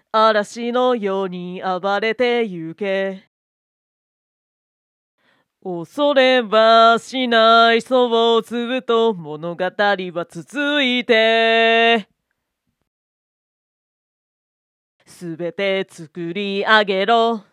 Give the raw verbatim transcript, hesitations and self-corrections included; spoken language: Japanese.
嵐のように暴れてゆけ。恐れはしない、そうずっと物語は続いて。すべて作り上げろ。